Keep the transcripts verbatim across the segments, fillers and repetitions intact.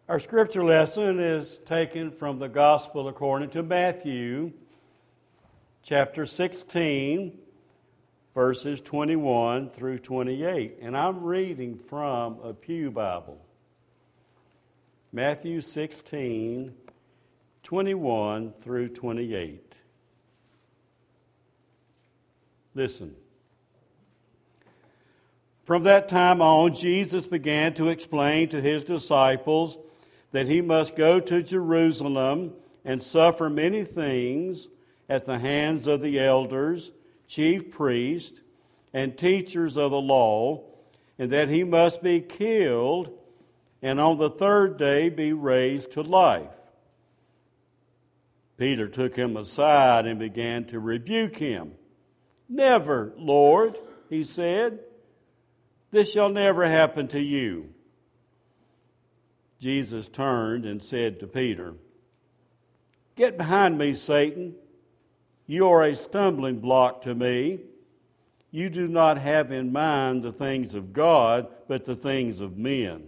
Our scripture lesson is taken from the Gospel according to Matthew, chapter sixteen, verses twenty-one through twenty-eight. And I'm reading from a Pew Bible. Matthew sixteen, twenty-one through twenty-eight. Listen. From that time on, Jesus began to explain to his disciples that he must go to Jerusalem and suffer many things at the hands of the elders, chief priests, and teachers of the law, and that he must be killed and on the third day be raised to life. Peter took him aside and began to rebuke him. "Never, Lord," he said. "This shall never happen to you." Jesus turned and said to Peter, "Get behind me, Satan. You are a stumbling block to me. You do not have in mind the things of God, but the things of men."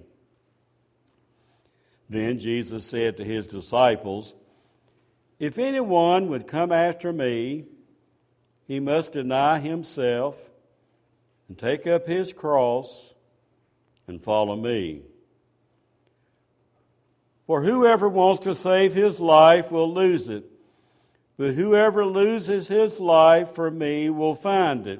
Then Jesus said to his disciples, "If anyone would come after me, he must deny himself and take up his cross and follow me. For whoever wants to save his life will lose it, but whoever loses his life for me will find it.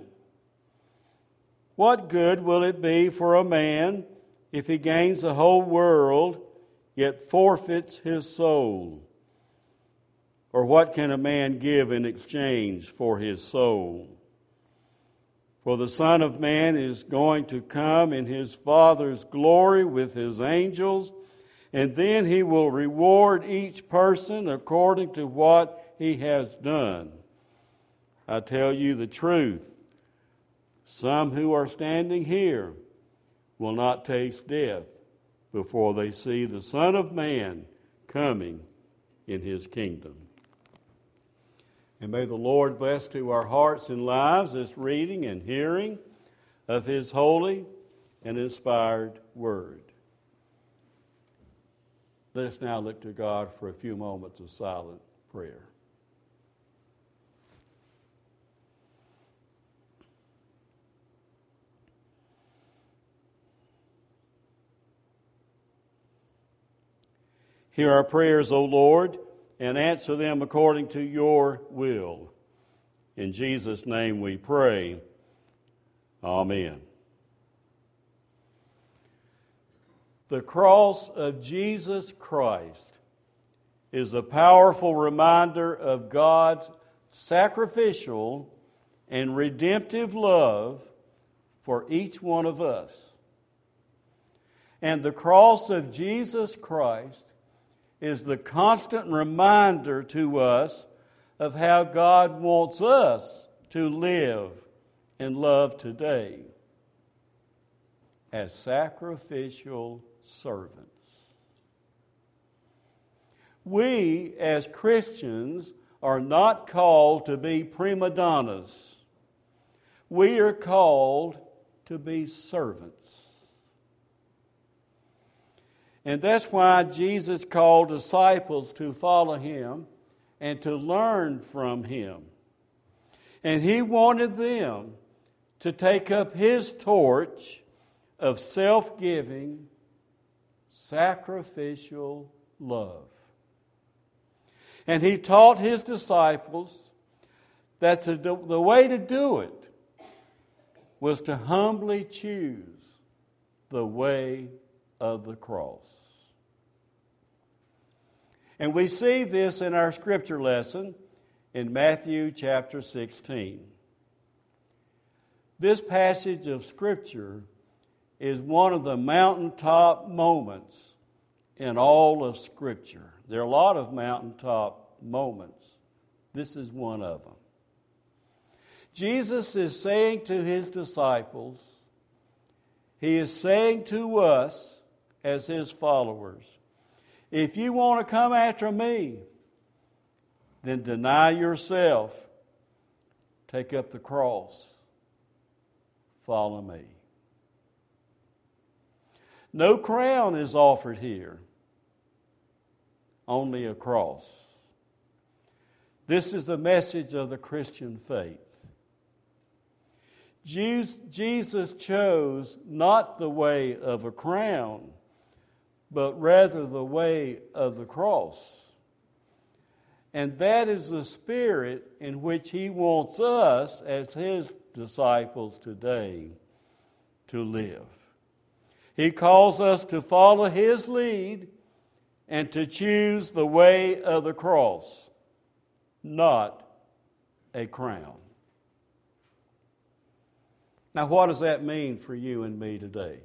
What good will it be for a man if he gains the whole world, yet forfeits his soul? Or what can a man give in exchange for his soul? For the Son of Man is going to come in his Father's glory with his angels, and then he will reward each person according to what he has done. I tell you the truth, some who are standing here will not taste death before they see the Son of Man coming in his kingdom." And may the Lord bless to our hearts and lives this reading and hearing of his holy and inspired word. Let us now look to God for a few moments of silent prayer. Hear our prayers, O Lord, and answer them according to your will. In Jesus' name we pray. Amen. The cross of Jesus Christ is a powerful reminder of God's sacrificial and redemptive love for each one of us. And the cross of Jesus Christ is the constant reminder to us of how God wants us to live and love today as sacrificial servants. We, as Christians, are not called to be prima donnas. We are called to be servants. And that's why Jesus called disciples to follow him and to learn from him. And he wanted them to take up his torch of self-giving, sacrificial love. And he taught his disciples that the, the way to do it was to humbly choose the way of the cross. And we see this in our scripture lesson in Matthew chapter sixteen. This passage of scripture is one of the mountaintop moments in all of scripture. There are a lot of mountaintop moments. This is one of them. Jesus is saying to his disciples, he is saying to us as his followers, if you want to come after me, then deny yourself, take up the cross, follow me. No crown is offered here. only a cross. This is the message of the Christian faith. Jesus chose not the way of a crown, but rather the way of the cross. And that is the spirit in which he wants us as his disciples today to live. He calls us to follow his lead and to choose the way of the cross, not a crown. Now, what does that mean for you and me today?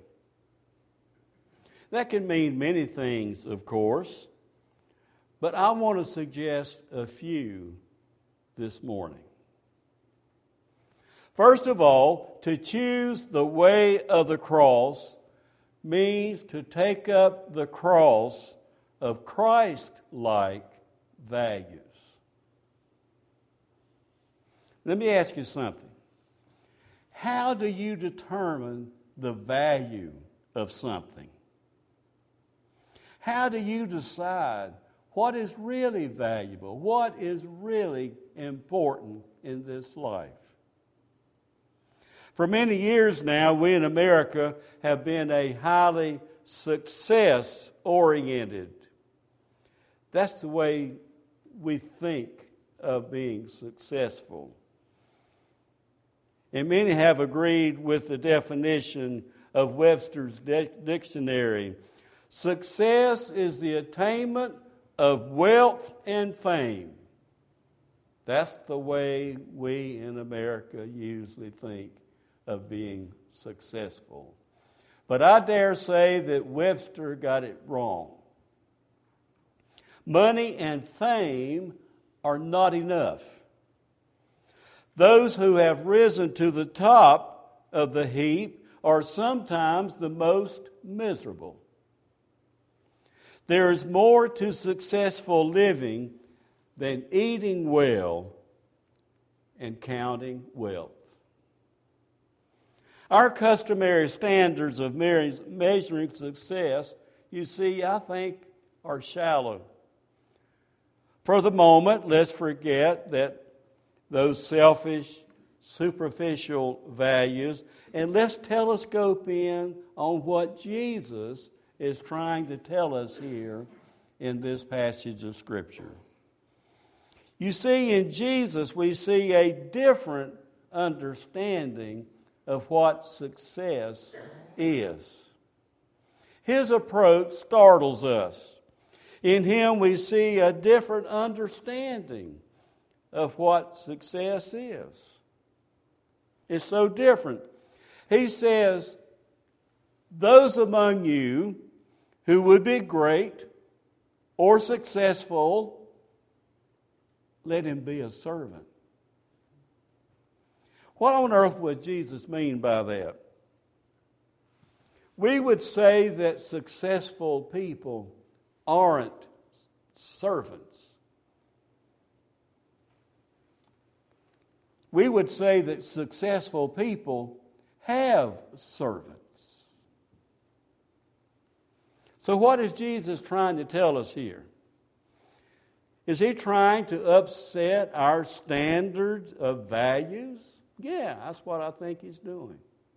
That can mean many things, of course, but I want to suggest a few this morning. First of all, to choose the way of the cross means to take up the cross of Christ-like values. Let me ask you something. How do you determine the value of something? How do you decide what is really valuable, what is really important in this life? For many years now, we in America have been a highly success-oriented. That's the way we think of being successful. And many have agreed with the definition of Webster's dictionary. Success is the attainment of wealth and fame. That's the way we in America usually think of being successful. But I dare say that Webster got it wrong. Money and fame are not enough. Those who have risen to the top of the heap are sometimes the most miserable. There is more to successful living than eating well and counting wealth. Our customary standards of measuring success, you see, I think, are shallow. For the moment, let's forget that those selfish, superficial values, and let's telescope in on what Jesus is trying to tell us here in this passage of Scripture. You see, in Jesus, we see a different understanding of what success is. His approach startles us. In him, we see a different understanding of what success is. It's so different. He says, those among you who would be great or successful, let him be a servant. What on earth would Jesus mean by that? We would say that successful people aren't servants. We would say that successful people have servants. So what is Jesus trying to tell us here? Is he trying to upset our standards of values? Yeah, that's what I think he's doing.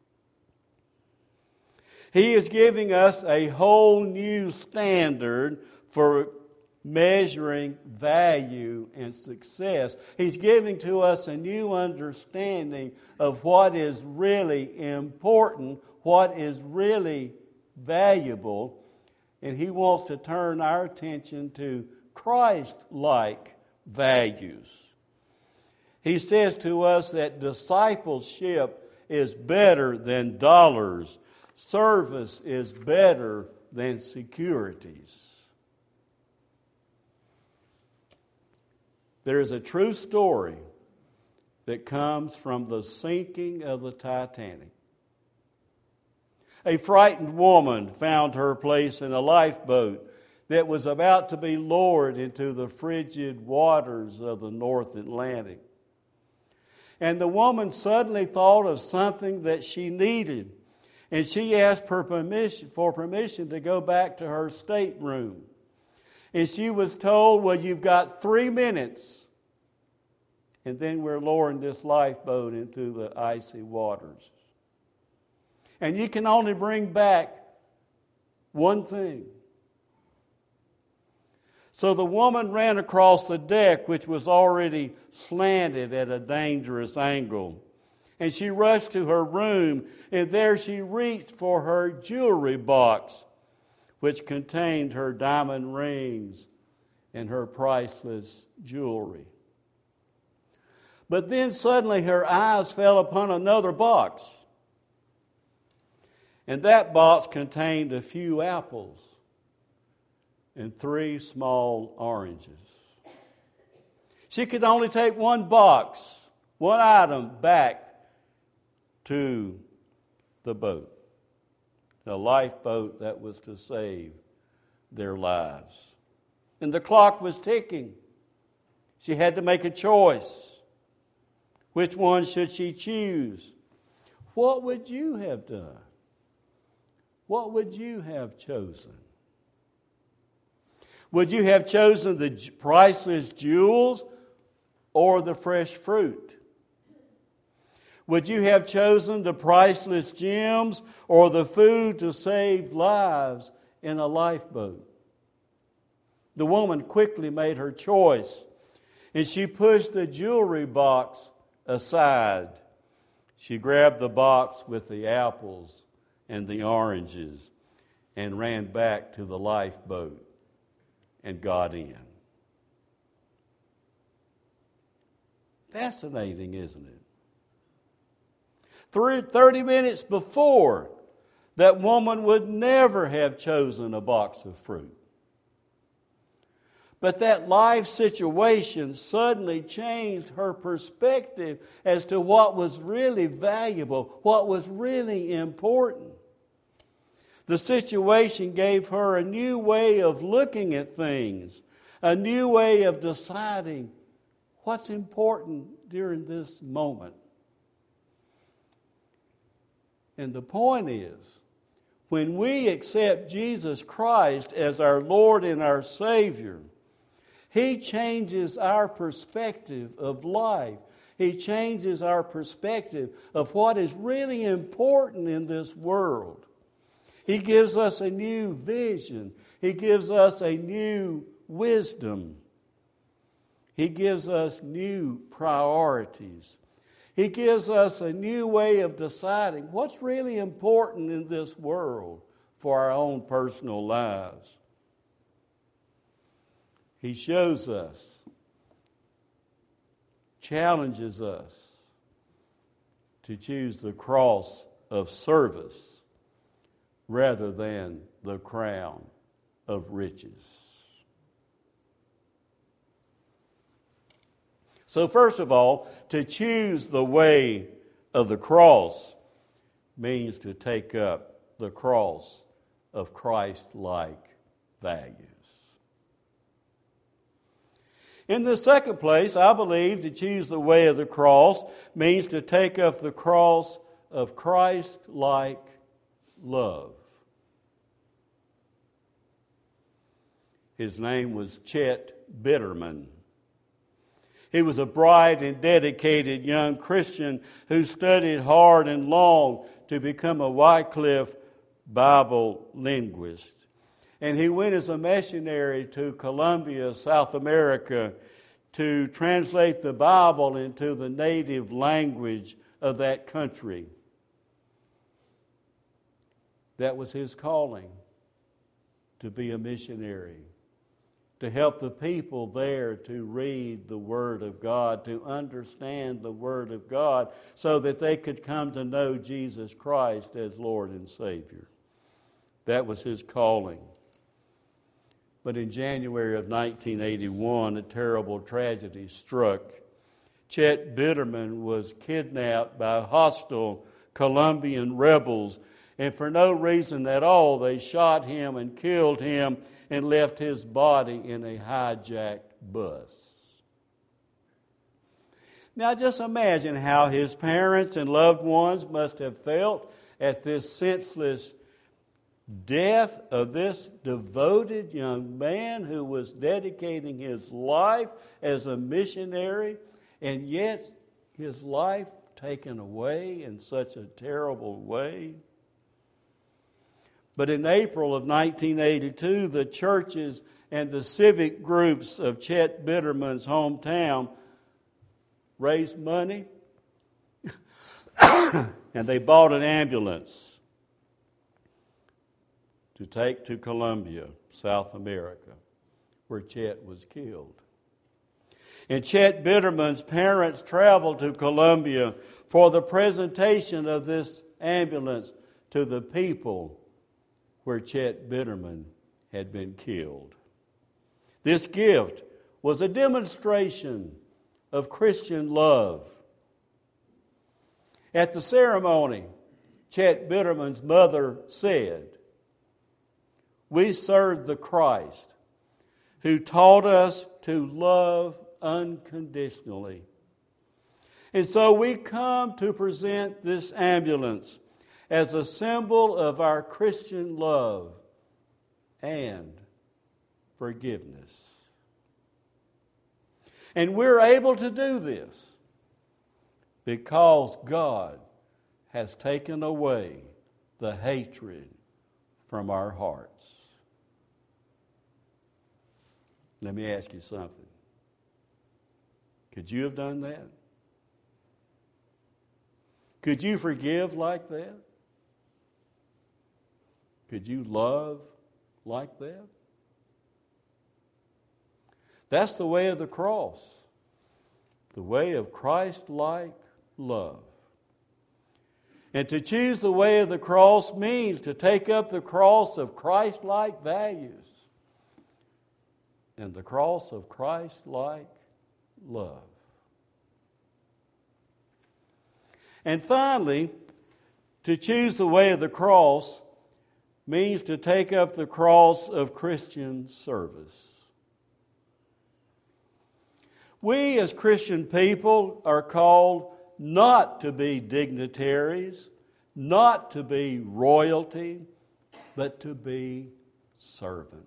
He is giving us a whole new standard for measuring value and success. He's giving to us a new understanding of what is really important, what is really valuable, and he wants to turn our attention to Christ-like values. He says to us that discipleship is better than dollars. Service is better than securities. There is a true story that comes from the sinking of the Titanic. A frightened woman found her place in a lifeboat that was about to be lowered into the frigid waters of the North Atlantic. And the woman suddenly thought of something that she needed, and she asked for permission, for permission to go back to her stateroom. And she was told, well, you've got three minutes. And then we're lowering this lifeboat into the icy waters. And you can only bring back one thing. So the woman ran across the deck, which was already slanted at a dangerous angle. And she rushed to her room, and there she reached for her jewelry box, which contained her diamond rings and her priceless jewelry. But then suddenly her eyes fell upon another box. And that box contained a few apples and three small oranges. She could only take one box, one item back to the boat, the lifeboat that was to save their lives. And the clock was ticking. She had to make a choice. Which one should she choose? What would you have done? What would you have chosen? Would you have chosen the priceless jewels or the fresh fruit? Would you have chosen the priceless gems or the food to save lives in a lifeboat? The woman quickly made her choice, and she pushed the jewelry box aside. She grabbed the box with the apples and the oranges and ran back to the lifeboat and got in. Fascinating, isn't it? thirty minutes before, that woman would never have chosen a box of fruit. But that life situation suddenly changed her perspective as to what was really valuable, what was really important. The situation gave her a new way of looking at things, a new way of deciding what's important during this moment. And the point is, when we accept Jesus Christ as our Lord and our Savior, He changes our perspective of life. He changes our perspective of what is really important in this world. He gives us a new vision. He gives us a new wisdom. He gives us new priorities. He gives us a new way of deciding what's really important in this world for our own personal lives. He shows us, challenges us to choose the cross of service rather than the crown of riches. So first of all, to choose the way of the cross means to take up the cross of Christ-like values. In the second place, I believe to choose the way of the cross means to take up the cross of Christ-like love. His name was Chet Bitterman. He was a bright and dedicated young Christian who studied hard and long to become a Wycliffe Bible linguist. And he went as a missionary to Colombia, South America, to translate the Bible into the native language of that country. That was his calling, to be a missionary, to help the people there to read the Word of God, to understand the Word of God, so that they could come to know Jesus Christ as Lord and Savior. That was his calling. But in January of nineteen eighty-one, a terrible tragedy struck. Chet Bitterman was kidnapped by hostile Colombian rebels, and for no reason at all, they shot him and killed him and left his body in a hijacked bus. Now just imagine how his parents and loved ones must have felt at this senseless death of this devoted young man who was dedicating his life as a missionary, and yet his life taken away in such a terrible way. But in April of nineteen eighty-two, the churches and the civic groups of Chet Bitterman's hometown raised money and they bought an ambulance to take to Colombia, South America, where Chet was killed. And Chet Bitterman's parents traveled to Colombia for the presentation of this ambulance to the people where Chet Bitterman had been killed. This gift was a demonstration of Christian love. At the ceremony, Chet Bitterman's mother said, "We serve the Christ who taught us to love unconditionally. And so we come to present this ambulance as a symbol of our Christian love and forgiveness." And we're able to do this because God has taken away the hatred from our hearts. Let me ask you something. Could you have done that? Could you forgive like that? Could you love like that? That's the way of the cross, the way of Christ-like love. And to choose the way of the cross means to take up the cross of Christ-like values and the cross of Christ-like love. And finally, to choose the way of the cross means to take up the cross of Christian service. We as Christian people are called not to be dignitaries, not to be royalty, but to be servants.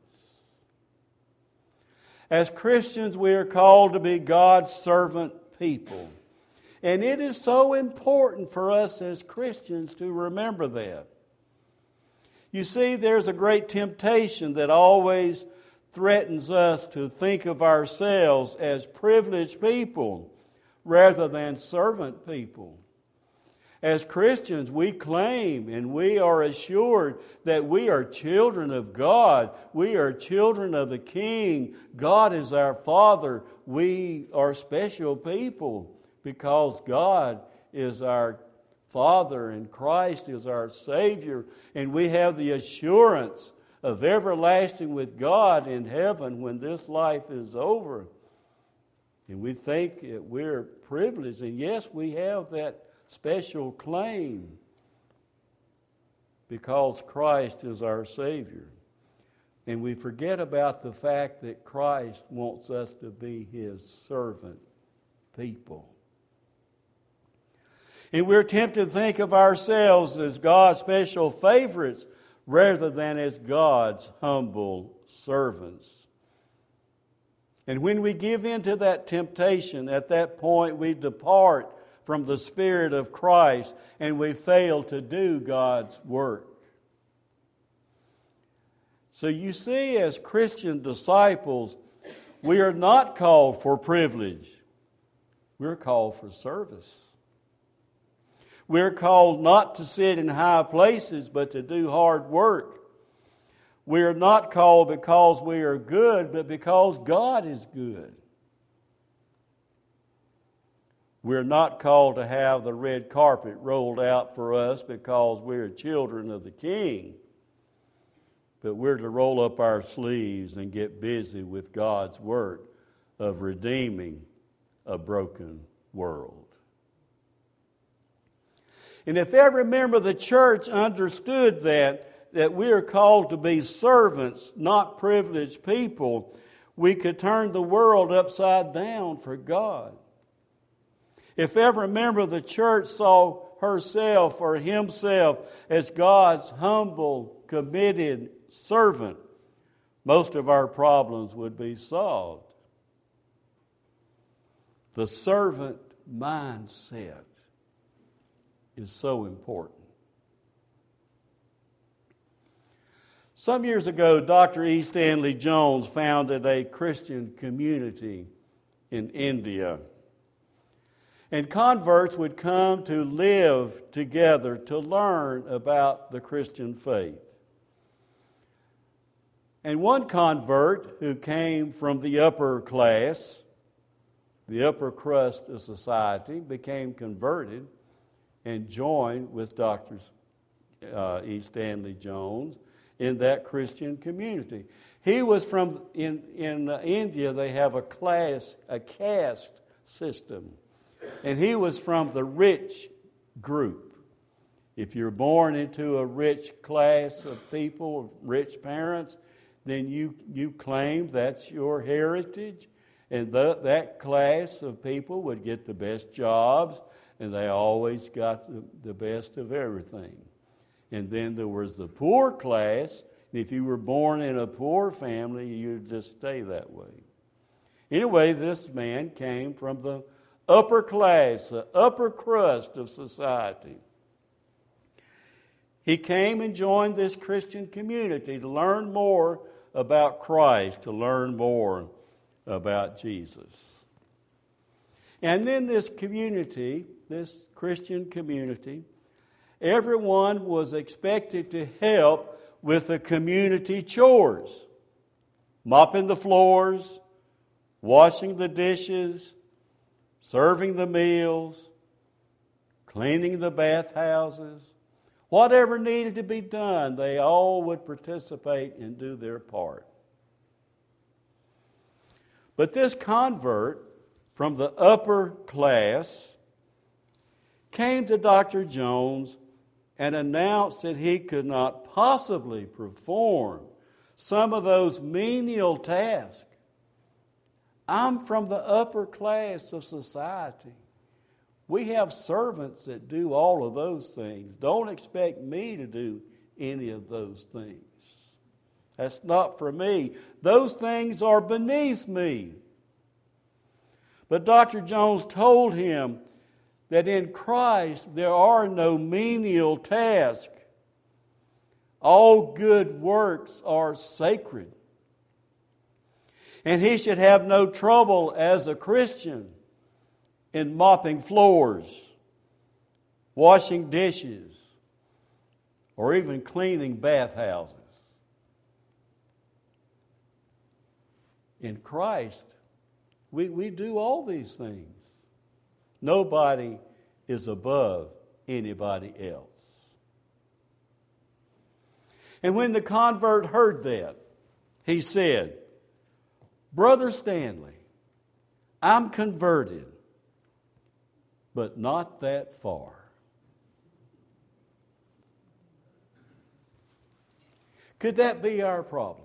As Christians, we are called to be God's servant people. And it is so important for us as Christians to remember that. You see, there's a great temptation that always threatens us to think of ourselves as privileged people rather than servant people. As Christians, we claim and we are assured that we are children of God. We are children of the King. God is our Father. We are special people because God is our Father and Christ is our Savior. And we have the assurance of everlasting with God in heaven when this life is over. And we think that we're privileged. And yes, we have that special claim because Christ is our Savior. And we forget about the fact that Christ wants us to be His servant people. And we're tempted to think of ourselves as God's special favorites rather than as God's humble servants. And when we give in to that temptation, at that point we depart from the Spirit of Christ and we fail to do God's work. So you see, as Christian disciples, we are not called for privilege. We're called for service. We're called not to sit in high places, but to do hard work. We are not called because we are good, but because God is good. We're not called to have the red carpet rolled out for us because we're children of the King. But we're to roll up our sleeves and get busy with God's work of redeeming a broken world. And if every member of the church understood that, that we are called to be servants, not privileged people, we could turn the world upside down for God. If every member of the church saw herself or himself as God's humble, committed servant, most of our problems would be solved. The servant mindset is so important. Some years ago, Doctor E. Stanley Jones founded a Christian community in India. And converts would come to live together to learn about the Christian faith. And one convert who came from the upper class, the upper crust of society, became converted and joined with Doctor Uh, E. Stanley Jones in that Christian community. He was from, in, in uh, India, they have a class, a caste system. And he was from the rich group. If you're born into a rich class of people, rich parents, then you, you claim that's your heritage. And the, that class of people would get the best jobs, and they always got the, the best of everything. And then there was the poor class, and if you were born in a poor family, you'd just stay that way. Anyway, this man came from the upper class, the upper crust of society. He came and joined this Christian community to learn more about Christ, to learn more about Jesus. And then this community, this Christian community, everyone was expected to help with the community chores, mopping the floors, washing the dishes, serving the meals, cleaning the bathhouses. Whatever needed to be done, they all would participate and do their part. But this convert from the upper class came to Doctor Jones and announced that he could not possibly perform some of those menial tasks. I'm from the upper class of society. We have servants that do all of those things. Don't expect me to do any of those things. That's not for me. Those things are beneath me. But Doctor Jones told him that in Christ there are no menial tasks. All good works are sacred. And he should have no trouble as a Christian in mopping floors, washing dishes, or even cleaning bathhouses. In Christ, we, we do all these things. Nobody is above anybody else. And when the convert heard that, he said, Brother Stanley, I'm converted, but not that far. Could that be our problem?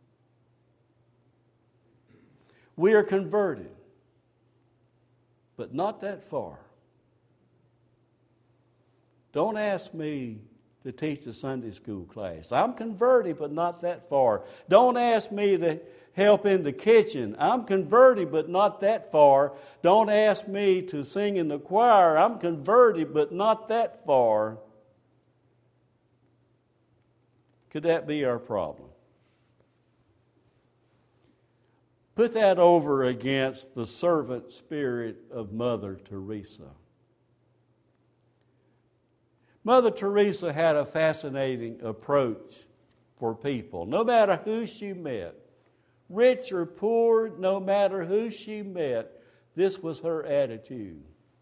We are converted, but not that far. Don't ask me to teach a Sunday school class. I'm converted, but not that far. Don't ask me to help in the kitchen. I'm converted, but not that far. Don't ask me to sing in the choir. I'm converted, but not that far. Could that be our problem? Put that over against the servant spirit of Mother Teresa. Mother Teresa had a fascinating approach for people, no matter who she met. Rich or poor, no matter who she met, this was her attitude.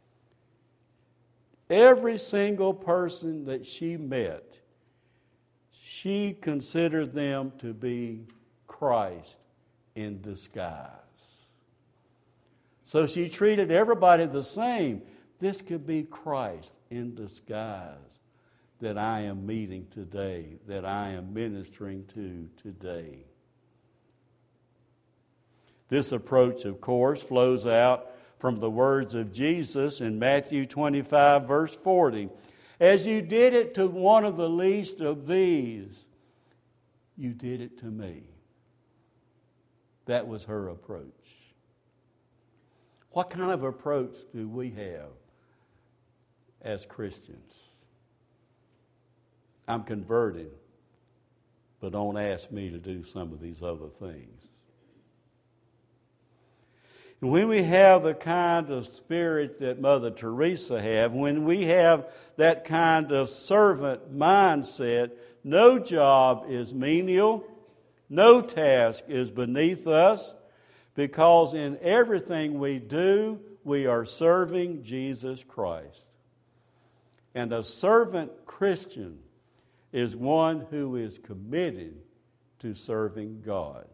Every single person that she met, she considered them to be Christ in disguise. So she treated everybody the same. This could be Christ in disguise that I am meeting today, that I am ministering to today. This approach, of course, flows out from the words of Jesus in Matthew twenty-five, verse forty. As you did it to one of the least of these, you did it to me. That was her approach. What kind of approach do we have as Christians? I'm converted, but don't ask me to do some of these other things. And when we have the kind of spirit that Mother Teresa had, when we have that kind of servant mindset, no job is menial, no task is beneath us, because in everything we do, we are serving Jesus Christ. And a servant Christian is one who is committed to serving God.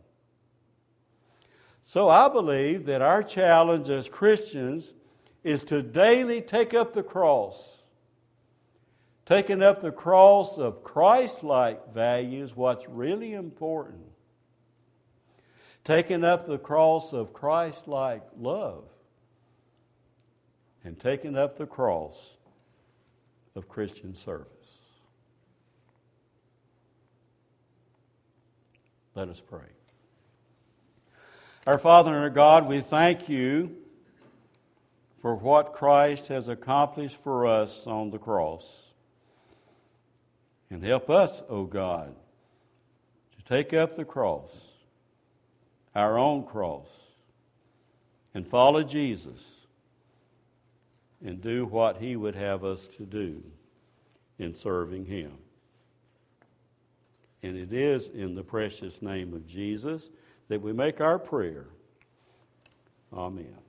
So I believe that our challenge as Christians is to daily take up the cross. Taking up the cross of Christ-like values, what's really important. Taking up the cross of Christ-like love. And taking up the cross of Christian service. Let us pray. Our Father and our God, we thank you for what Christ has accomplished for us on the cross. And help us, O God, to take up the cross, our own cross, and follow Jesus and do what he would have us to do in serving him. And it is in the precious name of Jesus that we make our prayer. Amen.